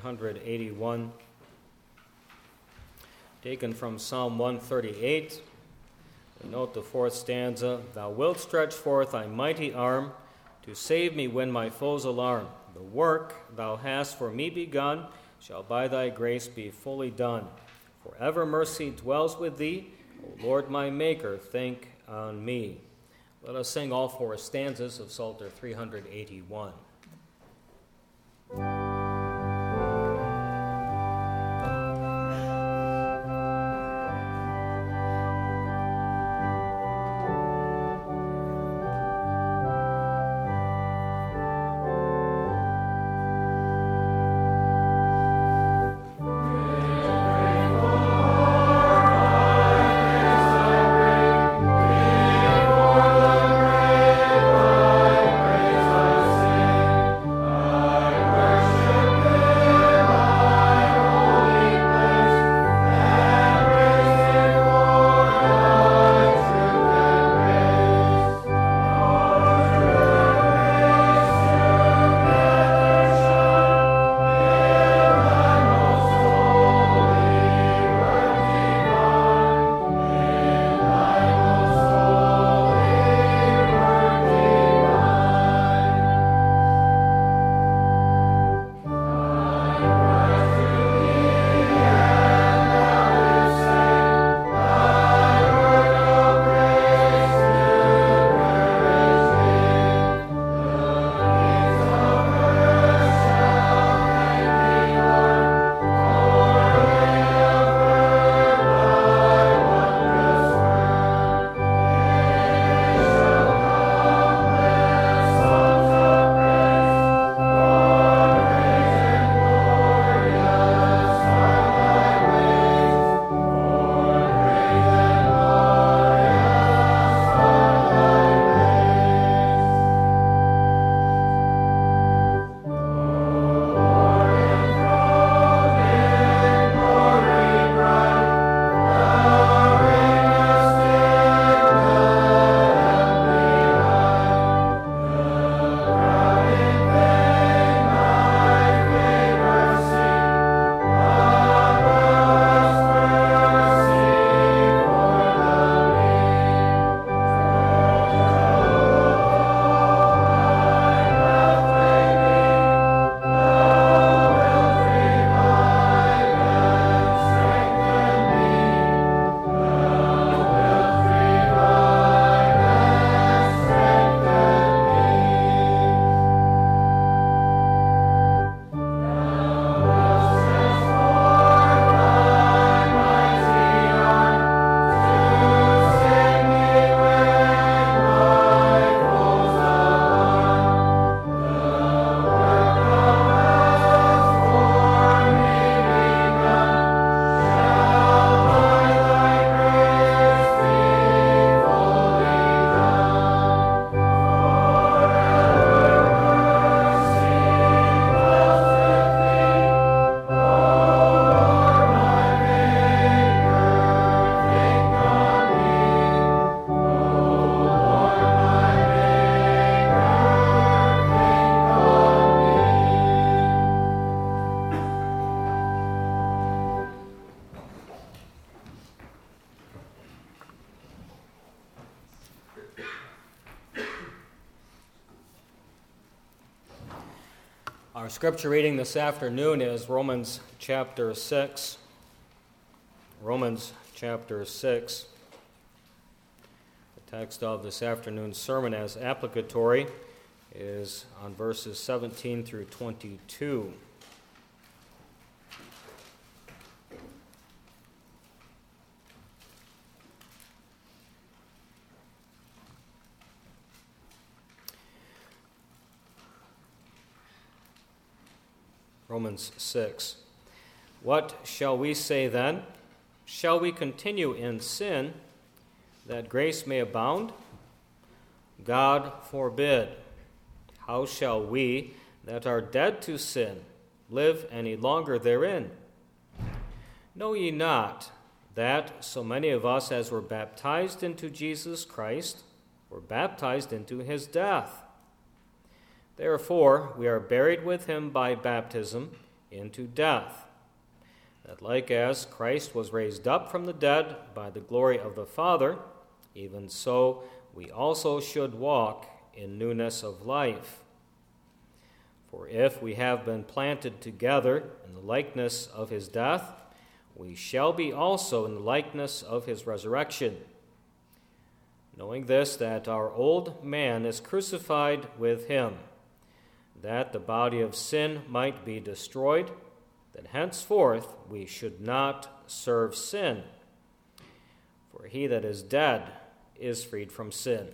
381, taken from Psalm 138. We note the fourth stanza, Thou wilt stretch forth thy mighty arm to save me when my foes alarm. The work thou hast for me begun shall by thy grace be fully done. Forever mercy dwells with thee, O Lord my Maker, think on me. Let us sing all four stanzas of Psalter 381. Our scripture reading this afternoon is Romans chapter 6. Romans chapter 6. The text of this afternoon's sermon as applicatory is on verses 17 through 22. Romans 6. What shall we say then? Shall we continue in sin that grace may abound? God forbid. How shall we that are dead to sin live any longer therein? Know ye not that so many of us as were baptized into Jesus Christ were baptized into his death? Therefore we are buried with him by baptism into death, that like as Christ was raised up from the dead by the glory of the Father, even so we also should walk in newness of life. For if we have been planted together in the likeness of his death, we shall be also in the likeness of his resurrection. Knowing this, that our old man is crucified with him, that the body of sin might be destroyed, that henceforth we should not serve sin. For he that is dead is freed from sin.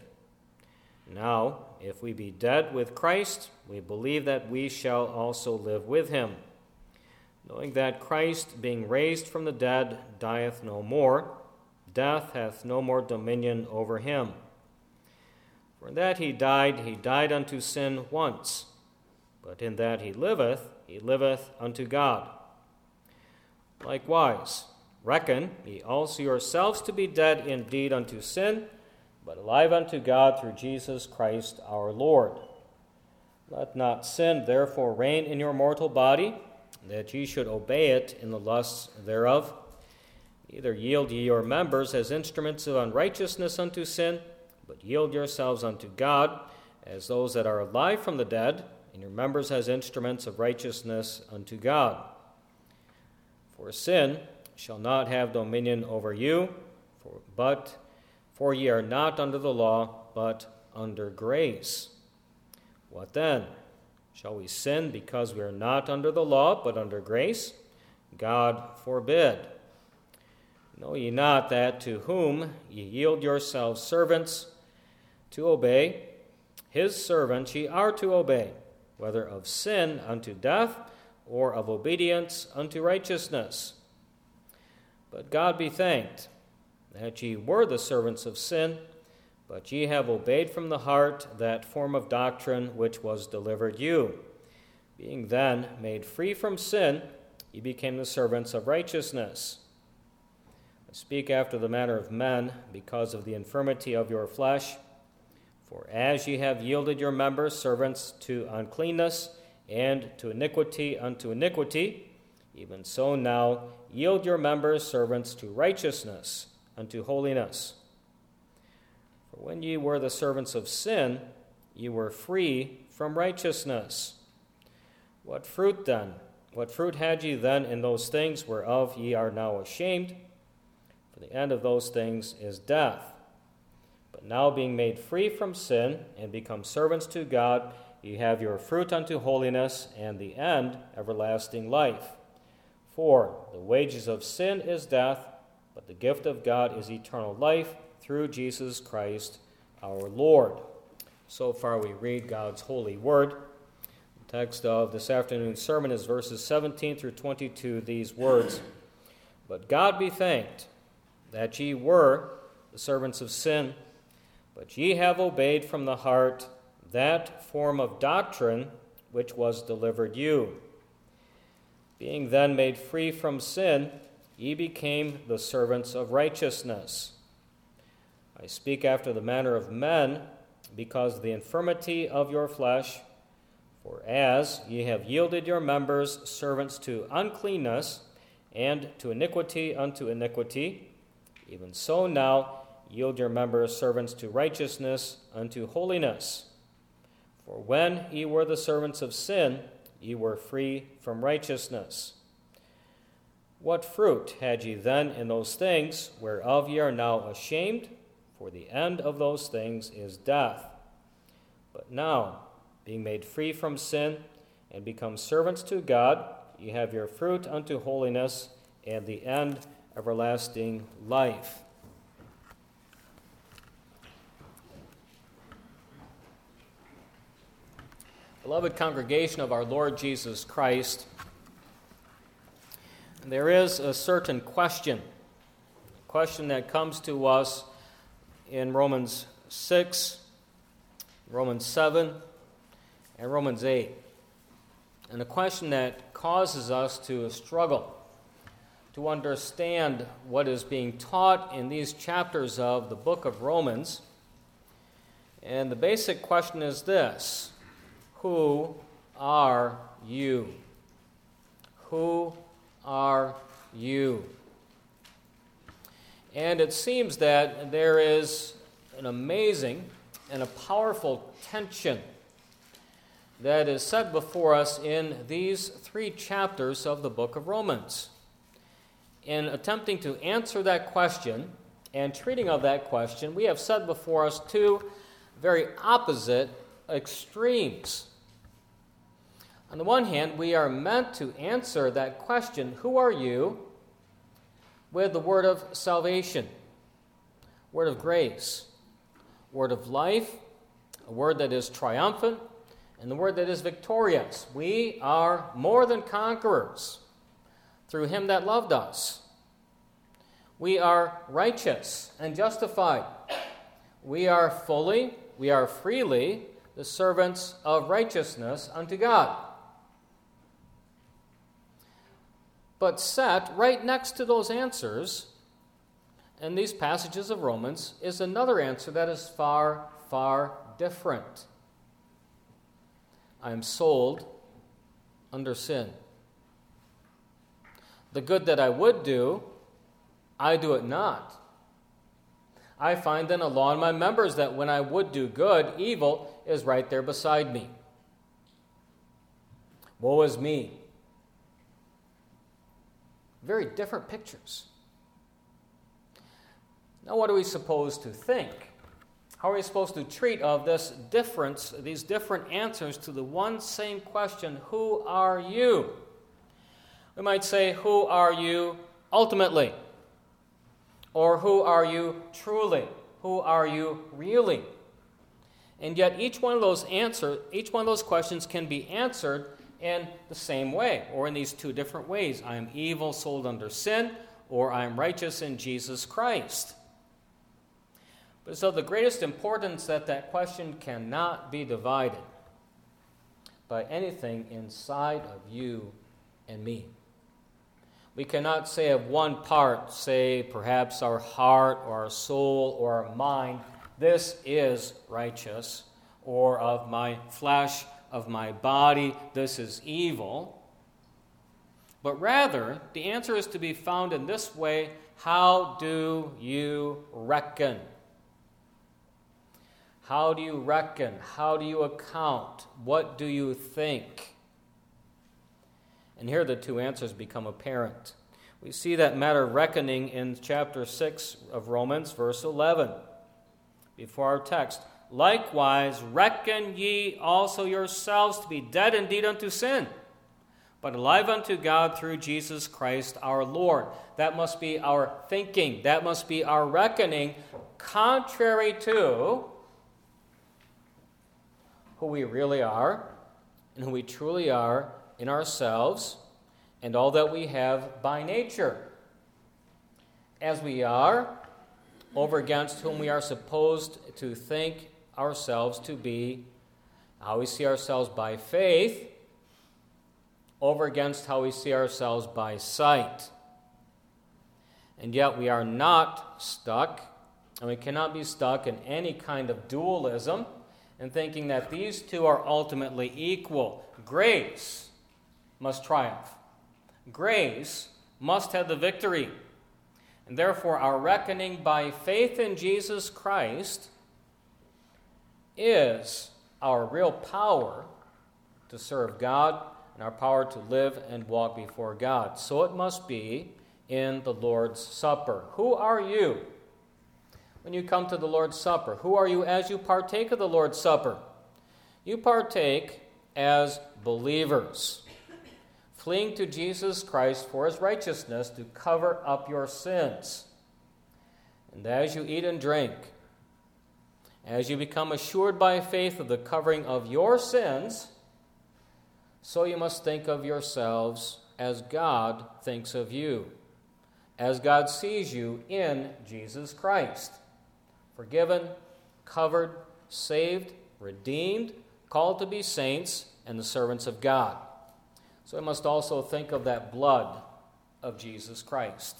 Now, if we be dead with Christ, we believe that we shall also live with him, knowing that Christ, being raised from the dead, dieth no more, death hath no more dominion over him. For in that he died unto sin once, but in that he liveth unto God. Likewise, reckon ye also yourselves to be dead indeed unto sin, but alive unto God through Jesus Christ our Lord. Let not sin therefore reign in your mortal body, that ye should obey it in the lusts thereof. Neither yield ye your members as instruments of unrighteousness unto sin, but yield yourselves unto God as those that are alive from the dead, and your members as instruments of righteousness unto God. For sin shall not have dominion over you, for ye are not under the law, but under grace. What then? Shall we sin because we are not under the law, but under grace? God forbid. Know ye not that to whom ye yield yourselves servants to obey, his servants ye are to obey, whether of sin unto death, or of obedience unto righteousness? But God be thanked, that ye were the servants of sin, but ye have obeyed from the heart that form of doctrine which was delivered you. Being then made free from sin, ye became the servants of righteousness. I speak after the manner of men, because of the infirmity of your flesh. For as ye have yielded your members servants to uncleanness, and to iniquity unto iniquity, even so now yield your members servants to righteousness unto holiness. For when ye were the servants of sin, ye were free from righteousness. What fruit then? What fruit had ye then in those things whereof ye are now ashamed? For the end of those things is death. But now being made free from sin, and become servants to God, ye have your fruit unto holiness, and the end everlasting life. For the wages of sin is death, but the gift of God is eternal life through Jesus Christ our Lord. So far we read God's holy word. The text of this afternoon's sermon is verses 17 through 22, these words: But God be thanked, that ye were the servants of sin, but ye have obeyed from the heart that form of doctrine which was delivered you. Being then made free from sin, ye became the servants of righteousness. I speak after the manner of men, because of the infirmity of your flesh. For as ye have yielded your members servants to uncleanness, and to iniquity unto iniquity, even so now yield your members servants to righteousness unto holiness. For when ye were the servants of sin, ye were free from righteousness. What fruit had ye then in those things whereof ye are now ashamed? For the end of those things is death. But now, being made free from sin, and become servants to God, ye have your fruit unto holiness, and the end everlasting life. Beloved congregation of our Lord Jesus Christ, there is a certain question that comes to us in Romans 6, Romans 7, and Romans 8, and a question that causes us to struggle to understand what is being taught in these chapters of the book of Romans. And the basic question is this: who are you? Who are you? And it seems that there is an amazing and a powerful tension that is set before us in these 3 chapters of the book of Romans. In attempting to answer that question and treating of that question, we have set before us 2 very opposite extremes. On the one hand, we are meant to answer that question, who are you, with the word of salvation, word of grace, word of life, a word that is triumphant, and the word that is victorious. We are more than conquerors through him that loved us. We are righteous and justified. We are freely the servants of righteousness unto God. But set right next to those answers in these passages of Romans is another answer that is far, far different. I am sold under sin. The good that I would do, I do it not. I find then a law in my members that when I would do good, evil is right there beside me. Woe is me. Very different pictures. Now, what are we supposed to think? How are we supposed to treat of this difference, these different answers to the one same question, who are you? We might say, who are you ultimately? Or who are you truly? Who are you really? And yet each one of those questions can be answered in the same way, or in these 2 different ways. I am evil, sold under sin, or I am righteous in Jesus Christ. But it's of the greatest importance that question cannot be divided by anything inside of you and me. We cannot say of one part, say perhaps our heart or our soul or our mind, this is righteous, or of my flesh, of my body, this is evil. But rather, the answer is to be found in this way: how do you reckon? How do you reckon? How do you account? What do you think? And here the 2 answers become apparent. We see that matter of reckoning in chapter 6 of Romans, verse 11. Before our text, likewise reckon ye also yourselves to be dead indeed unto sin, but alive unto God through Jesus Christ our Lord. That must be our thinking. That must be our reckoning, contrary to who we really are and who we truly are in ourselves and all that we have by nature. As we are, over against whom we are supposed to think ourselves to be, how we see ourselves by faith, over against how we see ourselves by sight. And yet we are not stuck, and we cannot be stuck in any kind of dualism and thinking that these 2 are ultimately equal. Grace must triumph. Grace must have the victory. And therefore, our reckoning by faith in Jesus Christ is our real power to serve God and our power to live and walk before God. So it must be in the Lord's Supper. Who are you when you come to the Lord's Supper? Who are you as you partake of the Lord's Supper? You partake as believers, fleeing to Jesus Christ for his righteousness to cover up your sins. And as you eat and drink, as you become assured by faith of the covering of your sins, so you must think of yourselves as God thinks of you, as God sees you in Jesus Christ. Forgiven, covered, saved, redeemed, called to be saints, and the servants of God. So we must also think of that blood of Jesus Christ.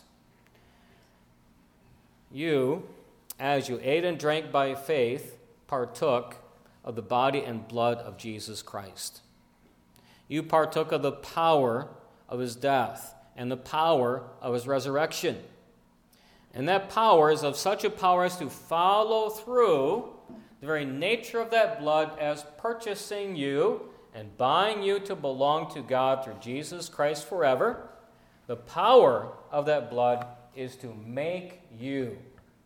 You, as you ate and drank by faith, partook of the body and blood of Jesus Christ. You partook of the power of his death and the power of his resurrection. And that power is of such a power as to follow through the very nature of that blood as purchasing you and buying you to belong to God through Jesus Christ forever. The power of that blood is to make you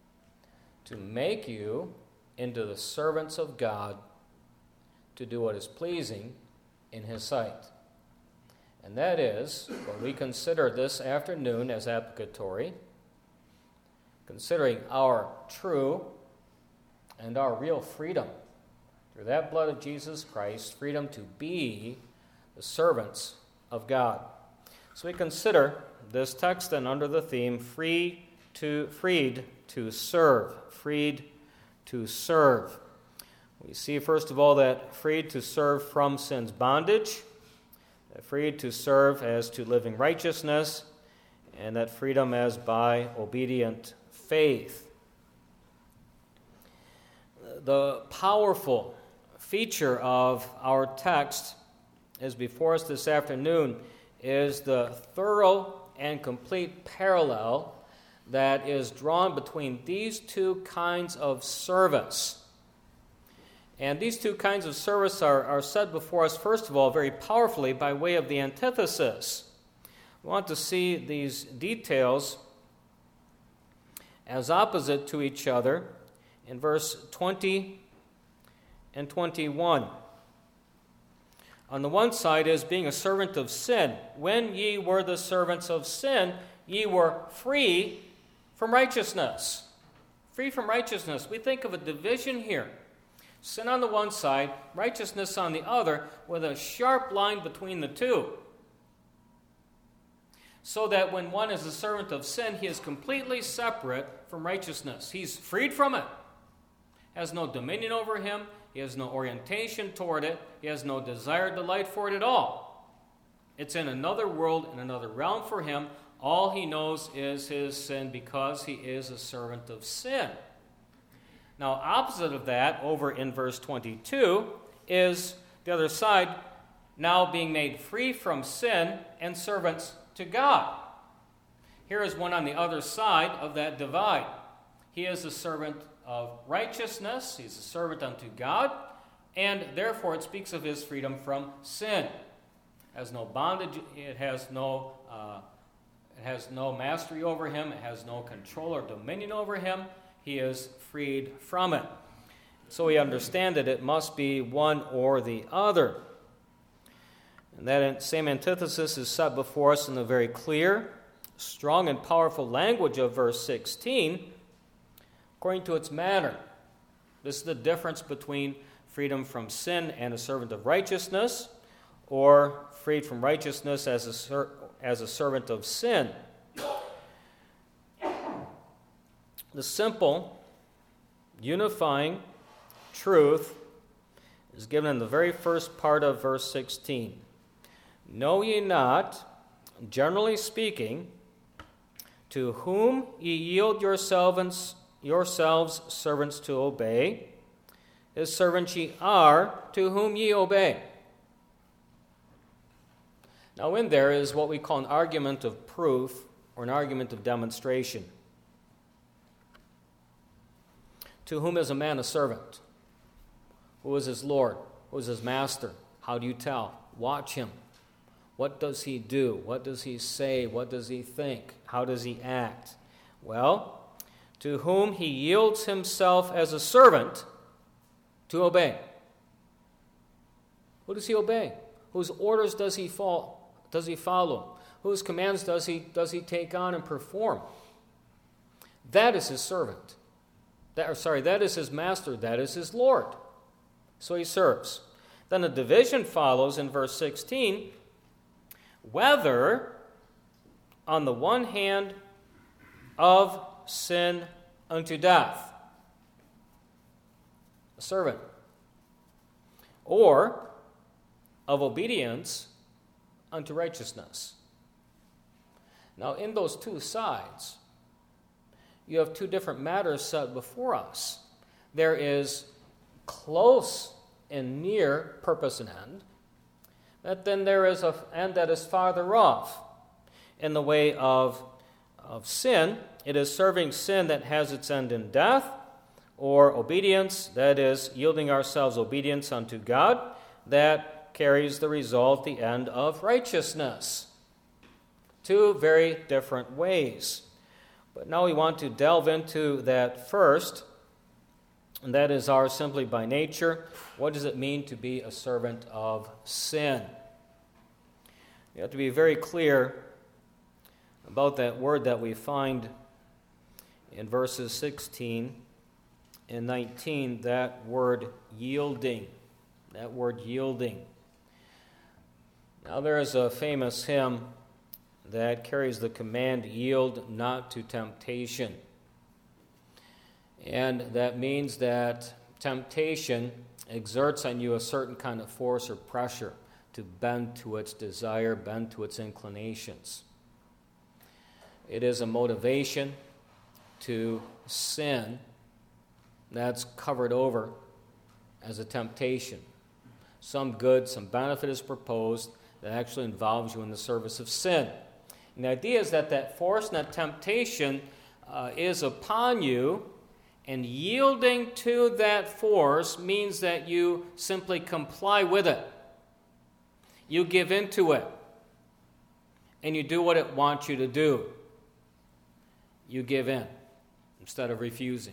into the servants of God to do what is pleasing in his sight. And that is what we consider this afternoon as applicatory, considering our true and our real freedom through that blood of Jesus Christ, freedom to be the servants of God. So we consider this text then under the theme, freed to serve. Freed to serve. We see, first of all, that freed to serve from sin's bondage, that freed to serve as to living righteousness, and that freedom as by obedient faith. The powerful feature of our text is before us this afternoon is the thorough and complete parallel that is drawn between these two kinds of service. And these two kinds of service are set before us, first of all, very powerfully by way of the antithesis. We want to see these details as opposite to each other in verse 20 and 21. On the one side is being a servant of sin. When ye were the servants of sin, ye were free from righteousness. Free from righteousness. We think of a division here. Sin on the one side, righteousness on the other, with a sharp line between the two. So that when one is a servant of sin, he is completely separate from righteousness. He's freed from it. Has no dominion over him. He has no orientation toward it. He has no desire, delight for it at all. It's in another world, in another realm for him. All he knows is his sin because he is a servant of sin. Now, opposite of that, over in verse 22, is the other side, now being made free from sin and servants to God. Here is one on the other side of that divide. He is a servant of righteousness. He's a servant unto God, and therefore it speaks of his freedom from sin. It has no bondage. It has no mastery over him. It has no control or dominion over him. He is freed from it. So we understand that it must be one or the other. And that same antithesis is set before us in the very clear, strong, and powerful language of verse 16, according to its manner. This is the difference between freedom from sin and a servant of righteousness, or freed from righteousness as a servant of sin. The simple, unifying truth is given in the very first part of verse 16. Know ye not, generally speaking, to whom ye yield yourselves servants to obey, his servants ye are, to whom ye obey. Now in there is what we call an argument of proof or an argument of demonstration. To whom is a man a servant? Who is his Lord? Who is his master? How do you tell? Watch him. What does he do? What does he say? What does he think? How does he act? Well, to whom he yields himself as a servant to obey. Who does he obey? Whose orders does he follow? Whose commands does he take on and perform? That is his servant. That is his master. That is his Lord. So he serves. Then a division follows in verse 16, whether, on the one hand, of sin unto death, a servant, or of obedience unto righteousness. Now, in those two sides, you have two different matters set before us. There is close and near purpose and end, but then there is an end that is farther off. in the way of sin. It is serving sin that has its end in death, or obedience, that is, yielding ourselves obedience unto God, that carries the result, the end of righteousness. Two very different ways. But now we want to delve into that first, and that is ours simply by nature. What does it mean to be a servant of sin? You have to be very clear about that word that we find in verses 16 and 19, that word yielding. That word yielding. Now there is a famous hymn that carries the command, yield not to temptation. And that means that temptation exerts on you a certain kind of force or pressure to bend to its desire, bend to its inclinations. It is a motivation to sin that's covered over as a temptation. Some good, some benefit is proposed that actually involves you in the service of sin. And the idea is that force and that temptation is upon you, and yielding to that force means that you simply comply with it. You give in to it, and you do what it wants you to do. You give in instead of refusing.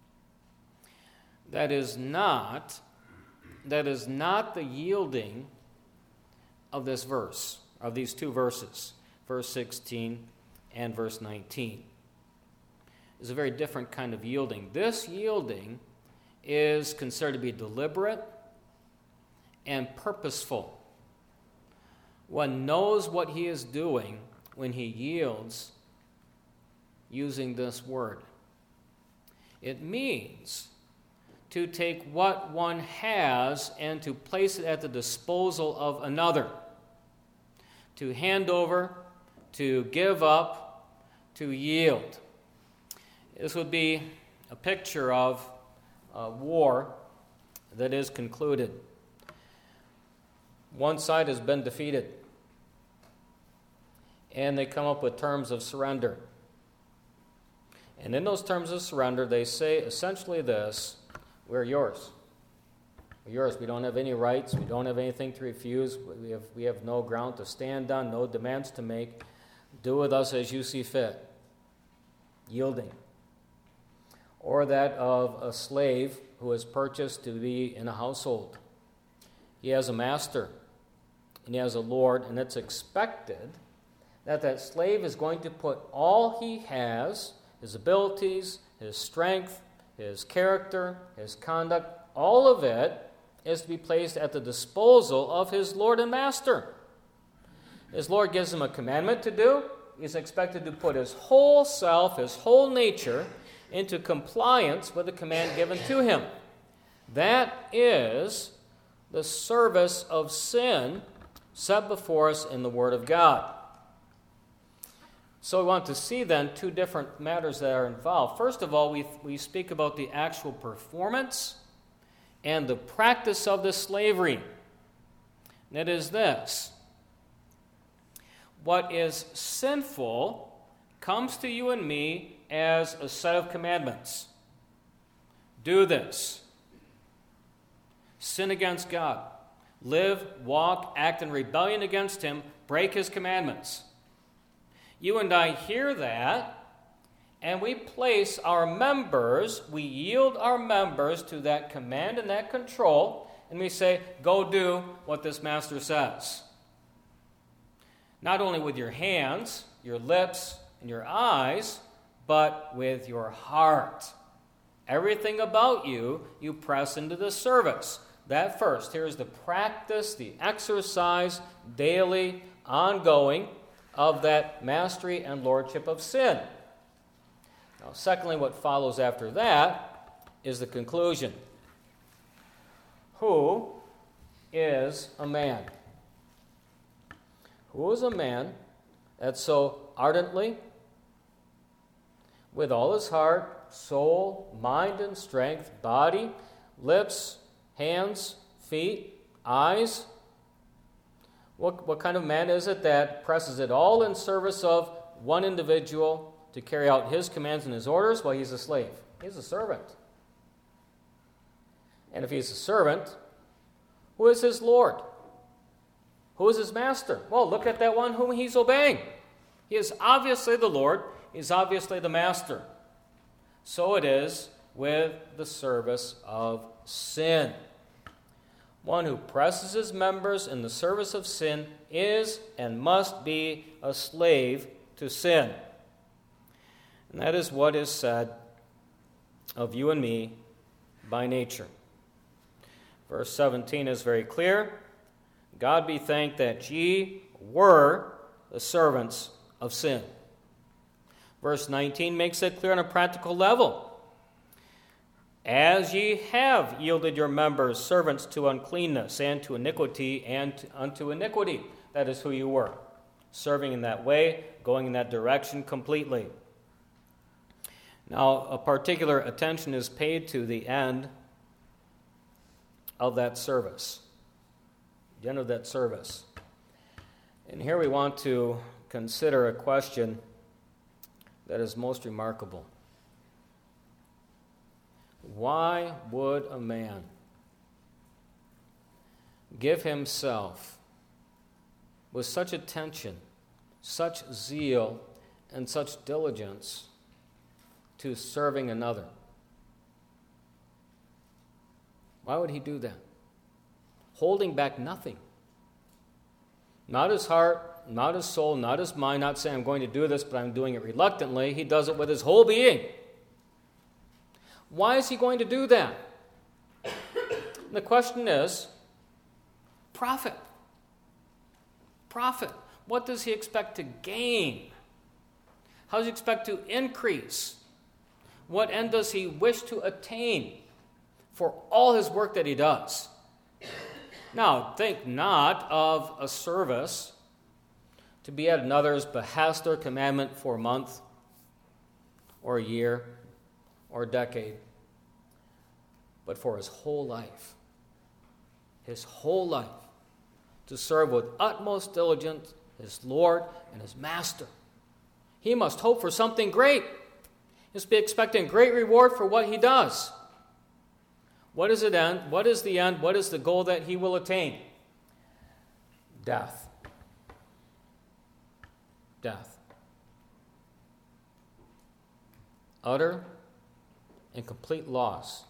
That is not the yielding of this verse, of these two verses, verse 16 and verse 19. It's a very different kind of yielding. This yielding is considered to be deliberate and purposeful. One knows what he is doing when he yields using this word. It means to take what one has and to place it at the disposal of another, to hand over, to give up, to yield. This would be a picture of a war that is concluded. One side has been defeated, and they come up with terms of surrender. And in those terms of surrender, they say essentially this: we're yours. We're yours. We don't have any rights. We don't have anything to refuse. We have no ground to stand on, no demands to make. Do with us as you see fit. Yielding. Or that of a slave who is purchased to be in a household. He has a master, and he has a lord, and it's expected that slave is going to put all he has, his abilities, his strength, his character, his conduct, all of it is to be placed at the disposal of his Lord and Master. His Lord gives him a commandment to do. He's expected to put his whole self, his whole nature, into compliance with the command given to him. That is the service of sin set before us in the Word of God. So we want to see then two different matters that are involved. First of all, we speak about the actual performance and the practice of the slavery. And it is this: what is sinful comes to you and me as a set of commandments. Do this. Sin against God. Live, walk, act in rebellion against Him. Break His commandments. You and I hear that, and we place our members, we yield our members to that command and that control, and we say, go do what this master says. Not only with your hands, your lips, and your eyes, but with your heart. Everything about you, you press into the service. That first. Here's the practice, the exercise, daily, ongoing, of that mastery and lordship of sin. Now, secondly, what follows after that is the conclusion. Who is a man? Who is a man that so ardently, with all his heart, soul, mind, and strength, body, lips, hands, feet, eyes, What kind of man is it that presses it all in service of one individual to carry out his commands and his orders? Well, he's a slave. He's a servant. And if he's a servant, who is his Lord? Who is his master? Well, look at that one whom he's obeying. He is obviously the Lord. He is obviously the master. So it is with the service of sin. One who presses his members in the service of sin is and must be a slave to sin. And that is what is said of you and me by nature. Verse 17 is very clear. God be thanked that ye were the servants of sin. Verse 19 makes it clear on a practical level. As ye have yielded your members servants to uncleanness and to iniquity and unto iniquity. That is who you were. Serving in that way, going in that direction completely. Now, a particular attention is paid to the end of that service. The end of that service. And here we want to consider a question that is most remarkable. Why would a man give himself with such attention, such zeal, and such diligence to serving another? Why would he do that? Holding back nothing. Not his heart, not his soul, not his mind, not saying I'm going to do this, but I'm doing it reluctantly. He does it with his whole being. Why is he going to do that? The question is, profit. Profit. What does he expect to gain? How does he expect to increase? What end does he wish to attain for all his work that he does? Now, think not of a service to be at another's behest or commandment for a month or a year or a decade, but for his whole life. His whole life. To serve with utmost diligence his Lord and his Master. He must hope for something great. He must be expecting great reward for what he does. What is it end? What is the end? What is the goal that he will attain? Death. Death. Utter and complete loss.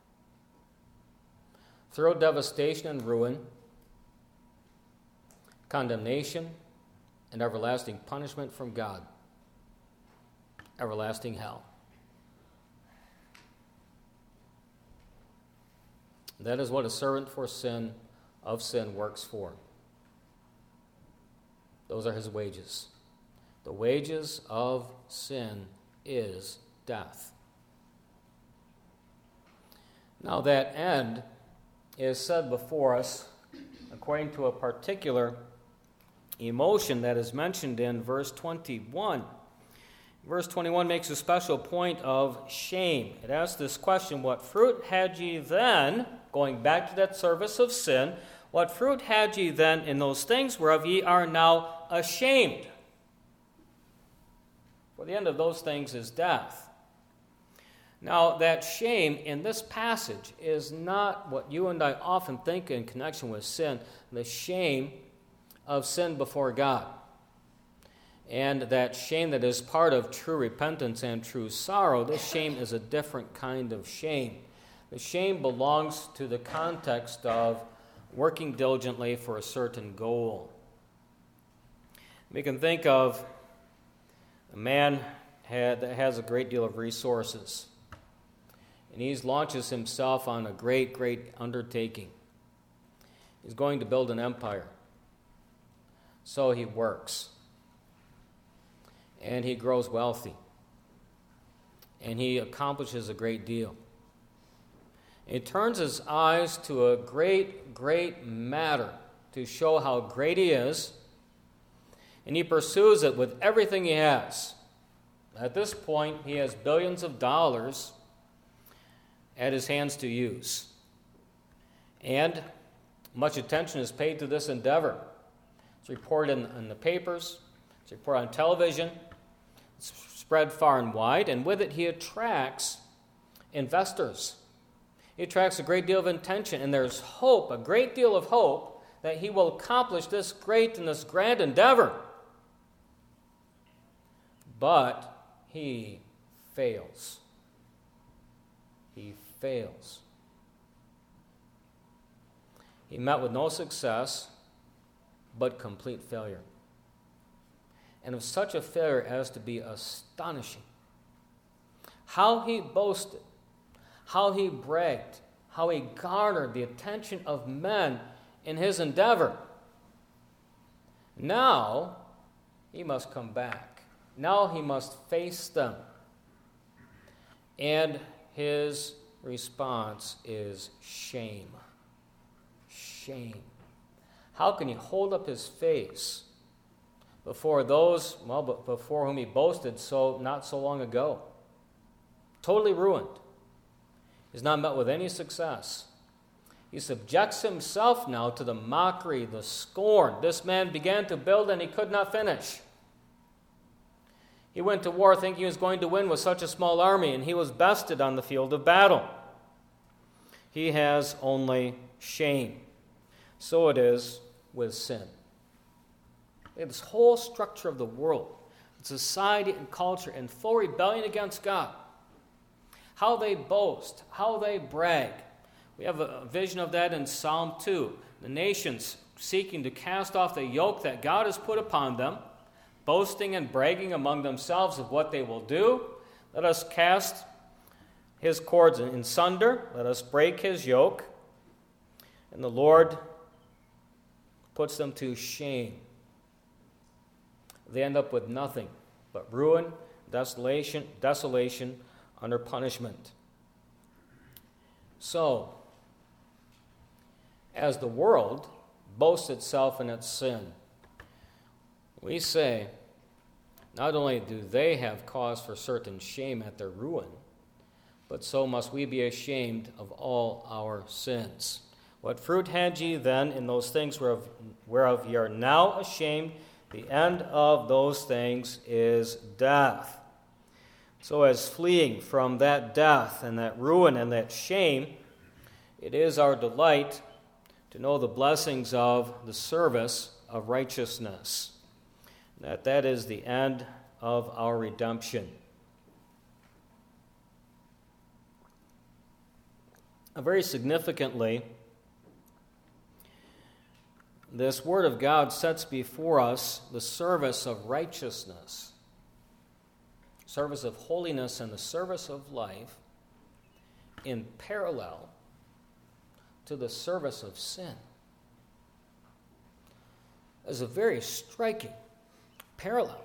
Thorough devastation and ruin. Condemnation and everlasting punishment from God. Everlasting hell. That is what a servant of sin works for. Those are his wages. The wages of sin is death. Now that end is said before us according to a particular emotion that is mentioned in verse 21. Verse 21 makes a special point of shame. It asks this question, what fruit had ye then, going back to that service of sin, what fruit had ye then in those things whereof ye are now ashamed? For the end of those things is death. Now, that shame in this passage is not what you and I often think in connection with sin, the shame of sin before God. And that shame that is part of true repentance and true sorrow, this shame is a different kind of shame. The shame belongs to the context of working diligently for a certain goal. We can think of a man that has a great deal of resources. And he launches himself on a great, great undertaking. He's going to build an empire. So he works. And he grows wealthy. And he accomplishes a great deal. He turns his eyes to a great, great matter to show how great he is. And he pursues it with everything he has. At this point, he has billions of dollars at his hands to use. And much attention is paid to this endeavor. It's reported in the papers. It's reported on television. It's spread far and wide. And with it, he attracts investors. He attracts a great deal of attention. And there's hope, a great deal of hope, that he will accomplish this great and this grand endeavor. But he fails. He fails. He met with no success, but complete failure. And of such a failure as to be astonishing. How he boasted, how he bragged, how he garnered the attention of men in his endeavor. Now he must come back. Now he must face them. And his response is shame. Shame. How can he hold up his face before those, before whom he boasted not so long ago? Totally ruined. He's not met with any success. He subjects himself now to the mockery, the scorn. This man began to build and he could not finish. He went to war thinking he was going to win with such a small army, and he was bested on the field of battle. He has only shame. So it is with sin. This whole structure of the world, society and culture, in full rebellion against God. How they boast, how they brag. We have a vision of that in Psalm 2. The nations seeking to cast off the yoke that God has put upon them, boasting and bragging among themselves of what they will do. Let us cast his cords in sunder. Let us break his yoke. And the Lord puts them to shame. They end up with nothing but ruin, desolation under punishment. So, as the world boasts itself in its sin, we say, not only do they have cause for certain shame at their ruin, but so must we be ashamed of all our sins. What fruit had ye then in those things whereof ye are now ashamed? The end of those things is death. So as fleeing from that death and that ruin and that shame, it is our delight to know the blessings of the service of righteousness. That is the end of our redemption. Very significantly, this Word of God sets before us the service of righteousness, service of holiness, and the service of life in parallel to the service of sin. It's a very striking parallel.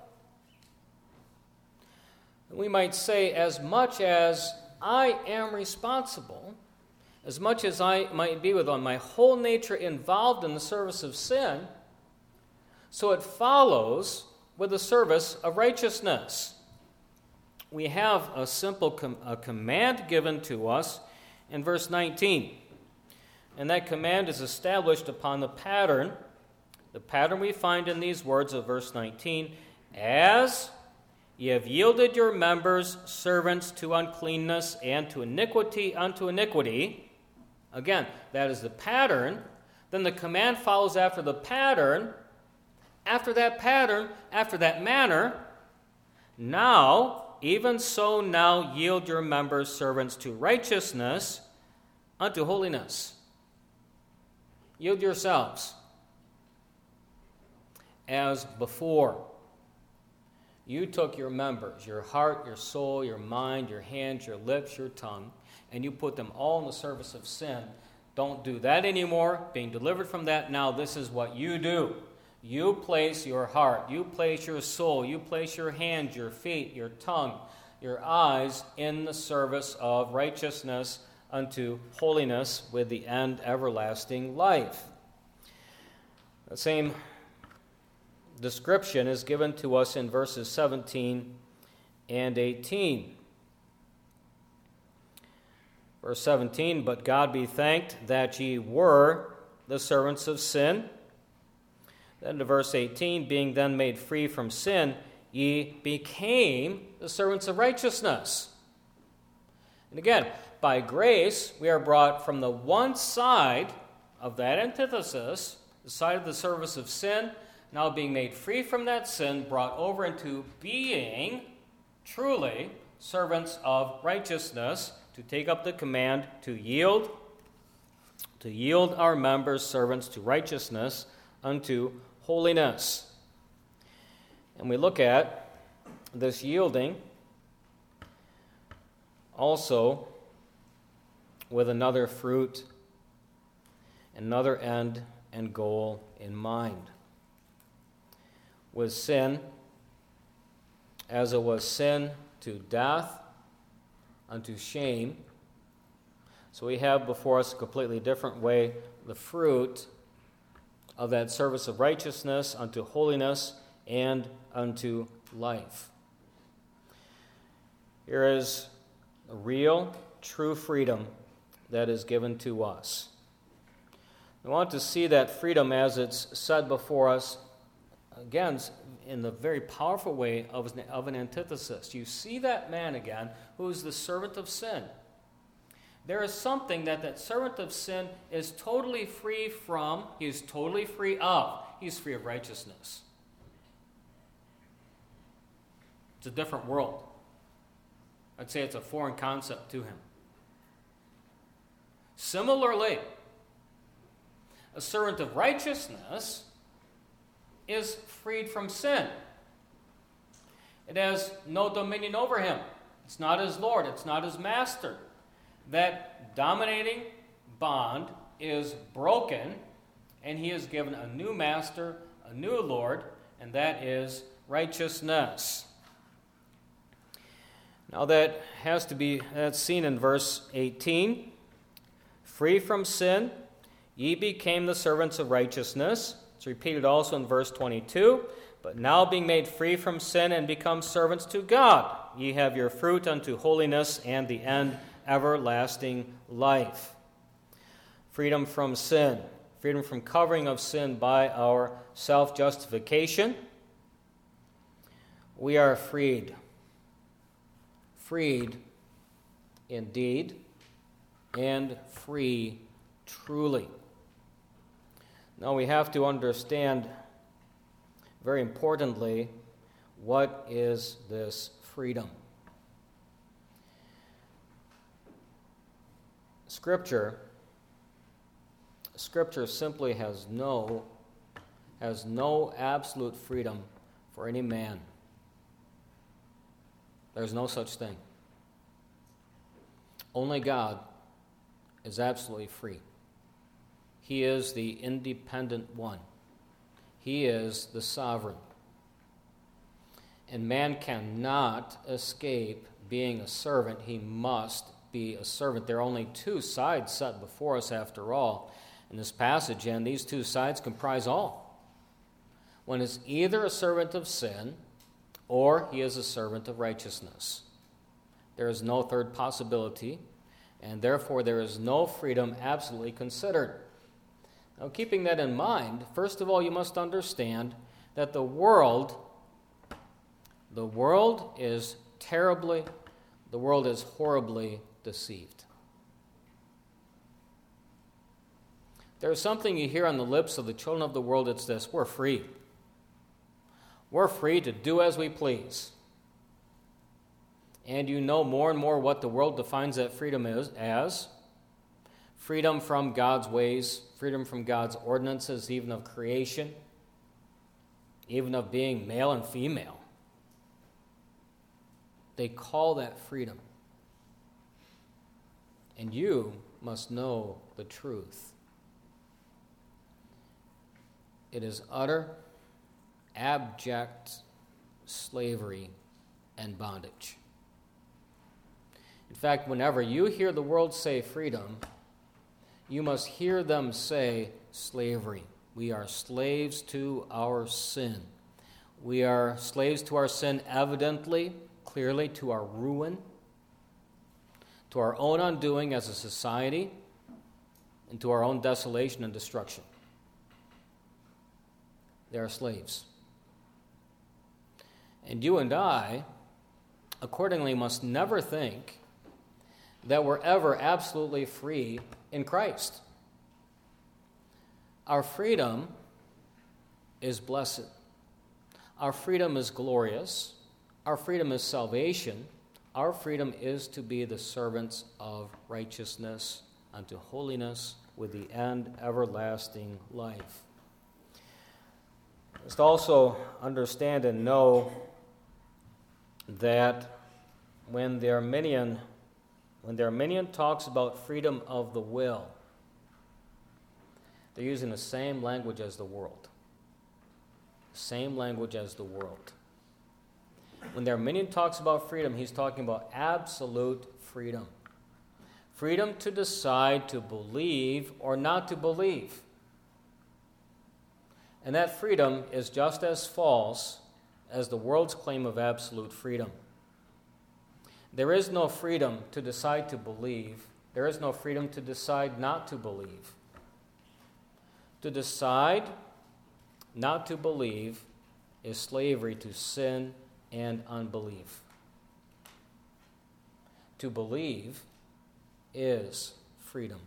We might say, as much as I am responsible, as much as I might be with my whole nature involved in the service of sin, so it follows with the service of righteousness. We have a simple command given to us in verse 19. And that command is established upon the pattern we find in these words of verse 19, as ye have yielded your members servants to uncleanness and to iniquity unto iniquity. Again, that is the pattern. Then the command follows after the pattern. After that manner, now, even so now yield your members servants to righteousness unto holiness. Yield yourselves as before. You took your members, your heart, your soul, your mind, your hands, your lips, your tongue, and you put them all in the service of sin. Don't do that anymore. Being delivered from that now, this is what you do. You place your heart, you place your soul, you place your hands, your feet, your tongue, your eyes in the service of righteousness unto holiness with the end everlasting life. The same description is given to us in verses 17 and 18. Verse 17, but God be thanked that ye were the servants of sin, Then to verse 18, being then made free from sin, ye became the servants of righteousness. And again, by grace, we are brought from the one side of that antithesis, the side of the service of sin, now being made free from that sin, brought over into being truly servants of righteousness, to take up the command to yield our members servants to righteousness unto holiness. And we look at this yielding also with another fruit, another end and goal in mind. With sin, as it was sin to death, unto shame, so we have before us a completely different way, the fruit of that service of righteousness unto holiness and unto life. Here is a real, true freedom that is given to us. I want to see that freedom as it's said before us, again, in the very powerful way of an antithesis. You see that man again who is the servant of sin. There is something that servant of sin is totally free from, he is totally free of. He's free of righteousness. It's a different world. I'd say it's a foreign concept to him. Similarly, a servant of righteousness is freed from sin. It has no dominion over him. It's not his Lord. It's not his master. That dominating bond is broken, and he is given a new master, a new Lord, and that is righteousness. Now that's seen in verse 18. Free from sin, ye became the servants of righteousness. It's repeated also in verse 22. But now being made free from sin and become servants to God, ye have your fruit unto holiness and the end everlasting life. Freedom from sin, freedom from covering of sin by our self-justification. We are freed indeed, and free truly. Now we have to understand, very importantly, what is this freedom? Scripture simply has no absolute freedom for any man. There's no such thing. Only God is absolutely free. He is the independent one. He is the sovereign. And man cannot escape being a servant. He must be a servant. There are only two sides set before us, after all, in this passage, and these two sides comprise all. One is either a servant of sin, or he is a servant of righteousness. There is no third possibility, and therefore there is no freedom absolutely considered. Now, keeping that in mind, first of all, you must understand that the world is horribly deceived. There's something you hear on the lips of the children of the world, it's this: we're free. We're free to do as we please. And you know more and more what the world defines that freedom as. Freedom from God's ways, freedom from God's ordinances, even of creation, even of being male and female. They call that freedom. And you must know the truth. It is utter, abject slavery and bondage. In fact, whenever you hear the world say freedom, you must hear them say slavery. We are slaves to our sin. We are slaves to our sin evidently, clearly to our ruin, to our own undoing as a society, and to our own desolation and destruction. they are slaves. And you and I, accordingly, must never think that we're ever absolutely free in Christ. Our freedom is blessed. Our freedom is glorious. Our freedom is salvation. Our freedom is to be the servants of righteousness unto holiness with the end everlasting life. Let's also understand and know that when the Arminian talks about freedom of the will, they're using the same language as the world. Same language as the world. When the Arminian talks about freedom, he's talking about absolute freedom. Freedom to decide to believe or not to believe. And that freedom is just as false as the world's claim of absolute freedom. There is no freedom to decide to believe. There is no freedom to decide not to believe. To decide not to believe is slavery to sin and unbelief. To believe is freedom.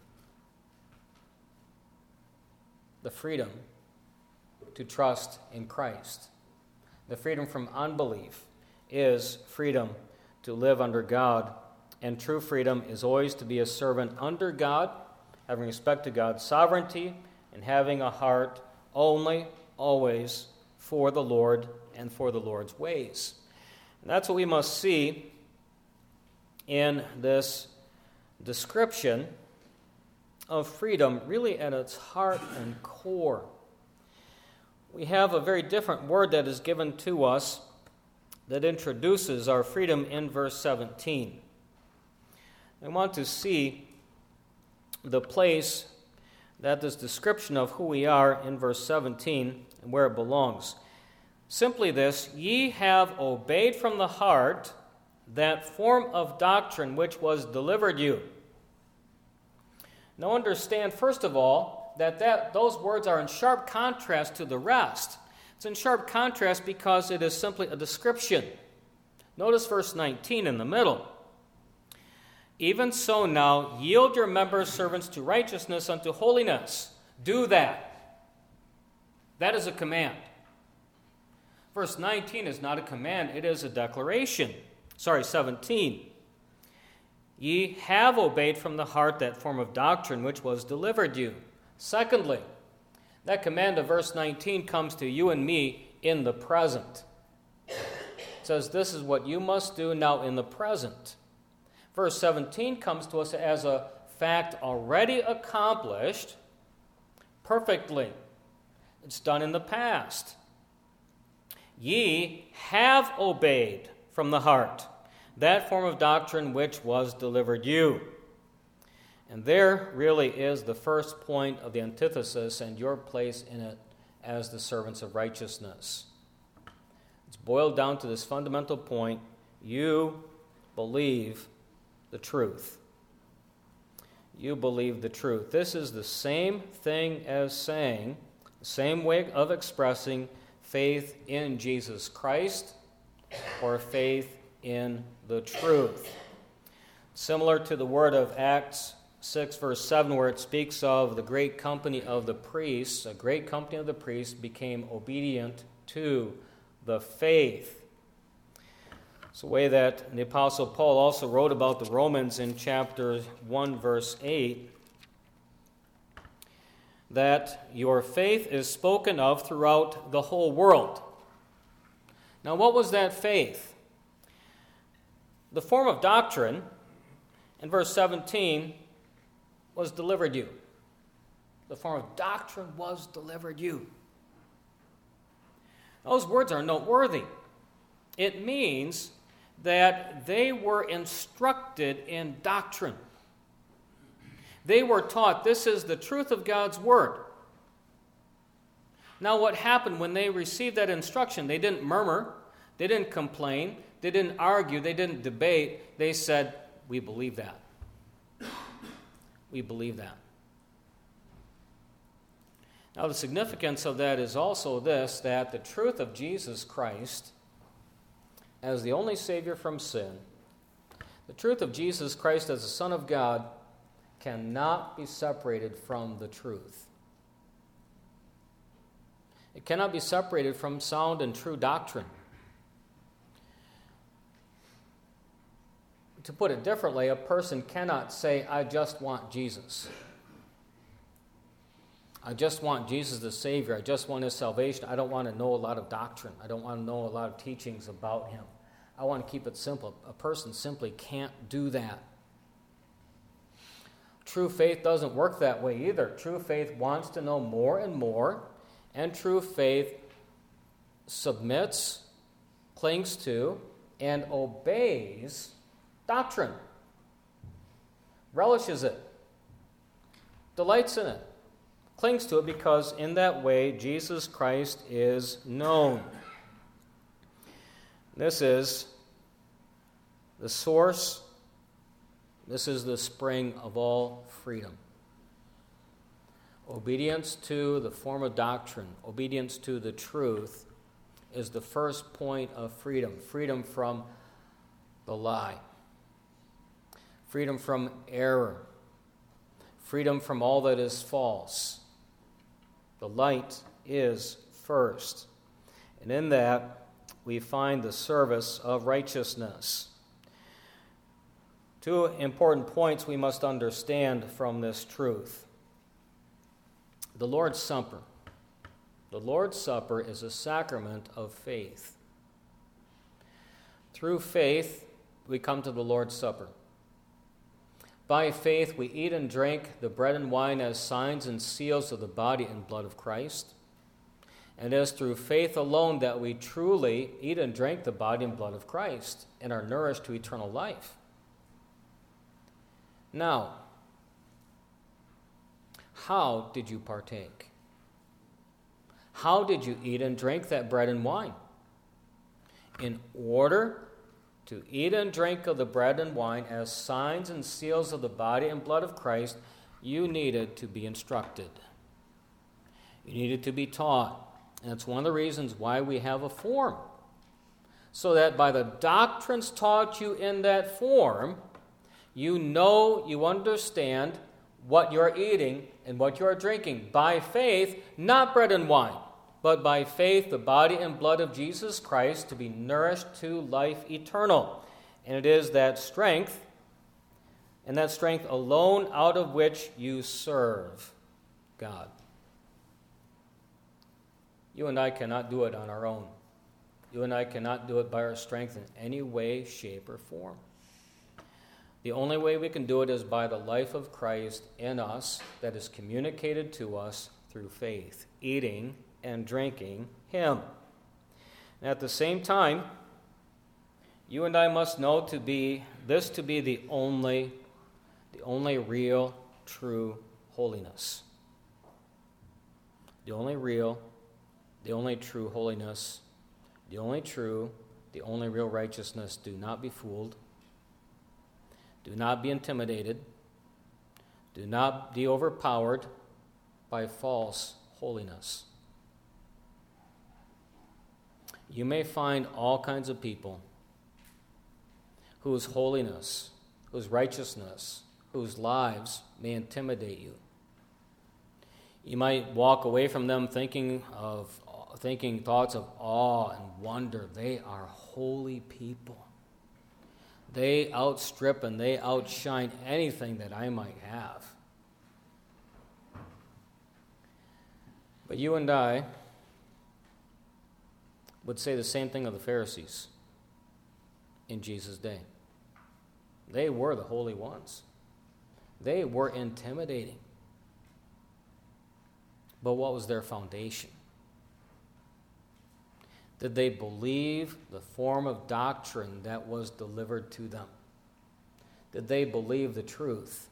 The freedom to trust in Christ. The freedom from unbelief is freedom to live under God. And true freedom is always to be a servant under God, having respect to God's sovereignty, and having a heart only, always, for the Lord and for the Lord's ways. And that's what we must see in this description of freedom, really at its heart and core. We have a very different word that is given to us that introduces our freedom in verse 17. I want to see the place that this description of who we are in verse 17 and where it belongs. Simply this: ye have obeyed from the heart that form of doctrine which was delivered you. Now understand, first of all, that those words are in sharp contrast to the rest. It's in sharp contrast because it is simply a description. Notice verse 19 in the middle. Even so now, yield your members servants to righteousness unto holiness. Do that. That is a command. Verse 19 is not a command, it is a declaration. 17. Ye have obeyed from the heart that form of doctrine which was delivered you. Secondly, that command of verse 19 comes to you and me in the present. It says this is what you must do now in the present. Verse 17 comes to us as a fact already accomplished perfectly. It's done in the past. Ye have obeyed from the heart that form of doctrine which was delivered you. And there really is the first point of the antithesis and your place in it as the servants of righteousness. It's boiled down to this fundamental point: you believe the truth. You believe the truth. This is the same thing as saying, the same way of expressing faith in Jesus Christ or faith in the truth. Similar to the word of Acts 6 verse 7 where it speaks of the great company of the priests. A great company of the priests became obedient to the faith. It's the way that the Apostle Paul also wrote about the Romans in chapter 1 verse 8, that your faith is spoken of throughout the whole world. Now what was that faith? The form of doctrine in verse 17 was delivered you. The form of doctrine was delivered you. Those words are noteworthy. It means that they were instructed in doctrine. They were taught this is the truth of God's word. Now what happened when they received that instruction? They didn't murmur, they didn't complain, they didn't argue, they didn't debate. They said, we believe that. We believe that. Now, the significance of that is also this, that the truth of Jesus Christ as the only Savior from sin, the truth of Jesus Christ as the Son of God, cannot be separated from the truth. It cannot be separated from sound and true doctrine. To put it differently, a person cannot say, I just want Jesus. I just want Jesus the Savior. I just want His salvation. I don't want to know a lot of doctrine. I don't want to know a lot of teachings about Him. I want to keep it simple. A person simply can't do that. True faith doesn't work that way either. True faith wants to know more and more, and true faith submits, clings to, and obeys doctrine, relishes it, delights in it, clings to it, because in that way Jesus Christ is known. This is the source, this is the spring of all freedom. Obedience to the form of doctrine, obedience to the truth, is the first point of freedom. Freedom from the lie. Freedom from error. Freedom from all that is false. The light is first. And in that, we find the service of righteousness. Two important points we must understand from this truth. The Lord's Supper. The Lord's Supper is a sacrament of faith. Through faith, we come to the Lord's Supper. By faith, we eat and drink the bread and wine as signs and seals of the body and blood of Christ. And it is through faith alone that we truly eat and drink the body and blood of Christ and are nourished to eternal life. Now, how did you partake? How did you eat and drink that bread and wine? In order to eat and drink of the bread and wine as signs and seals of the body and blood of Christ, you needed to be instructed. You needed to be taught. And it's one of the reasons why we have a form. So that by the doctrines taught you in that form, you know, you understand what you're eating and what you're drinking. By faith, not bread and wine, but by faith, the body and blood of Jesus Christ to be nourished to life eternal. And it is that strength, and that strength alone, out of which you serve God. You and I cannot do it on our own. You and I cannot do it by our strength in any way, shape, or form. The only way we can do it is by the life of Christ in us that is communicated to us through faith, eating and drinking Him. And at the same time, you and I must know to be the only real, true holiness. The only real, the only true holiness, the only real righteousness. Do not be fooled. Do not be intimidated. Do not be overpowered by false holiness. You may find all kinds of people whose holiness, whose righteousness, whose lives may intimidate you. You might walk away from them thinking thoughts of awe and wonder. They are holy people. They outstrip and they outshine anything that I might have. But you and I would say the same thing of the Pharisees in Jesus' day. They were the holy ones. They were intimidating. But what was their foundation? Did they believe the form of doctrine that was delivered to them? Did they believe the truth?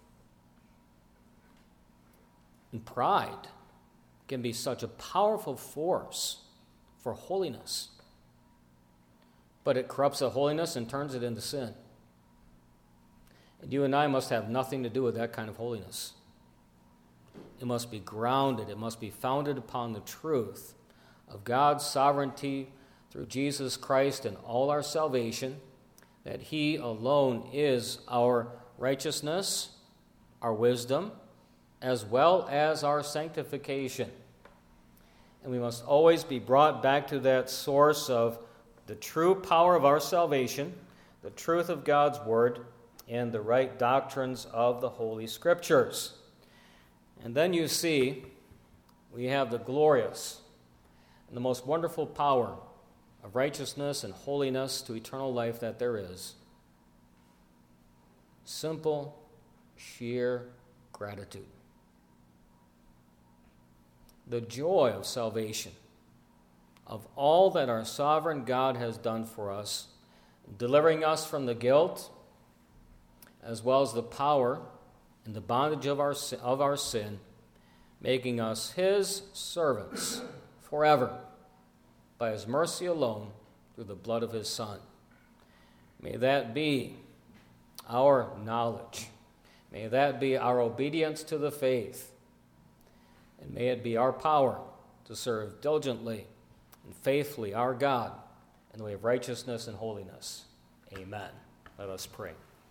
And pride can be such a powerful force for holiness. But it corrupts the holiness and turns it into sin. And you and I must have nothing to do with that kind of holiness. It must be grounded. It must be founded upon the truth of God's sovereignty through Jesus Christ and all our salvation, that He alone is our righteousness, our wisdom, as well as our sanctification. And we must always be brought back to that source of the true power of our salvation, the truth of God's Word, and the right doctrines of the Holy Scriptures. And then you see, we have the glorious and the most wonderful power of righteousness and holiness to eternal life that there is. Simple, sheer gratitude. The joy of salvation, of all that our sovereign God has done for us, delivering us from the guilt, as well as the power and the bondage of our sin, making us His servants forever by His mercy alone through the blood of His Son. May that be our knowledge. May that be our obedience to the faith. And may it be our power to serve diligently and faithfully our God in the way of righteousness and holiness. Amen. Let us pray.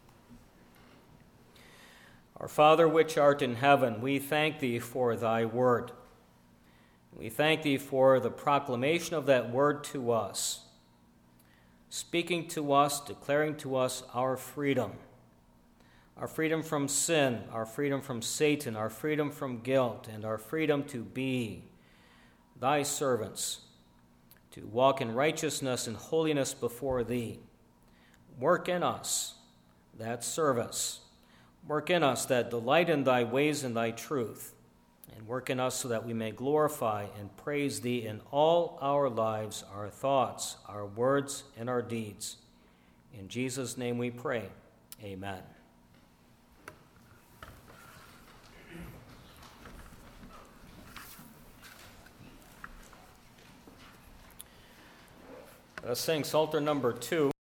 Our Father, which art in heaven, we thank Thee for Thy word. We thank Thee for the proclamation of that word to us, speaking to us, declaring to us our freedom from sin, our freedom from Satan, our freedom from guilt, and our freedom to be Thy servants, to walk in righteousness and holiness before Thee. Work in us that service. Work in us that delight in Thy ways and Thy truth. And work in us so that we may glorify and praise Thee in all our lives, our thoughts, our words, and our deeds. In Jesus' name we pray. Amen. Let's sing Psalter number 2.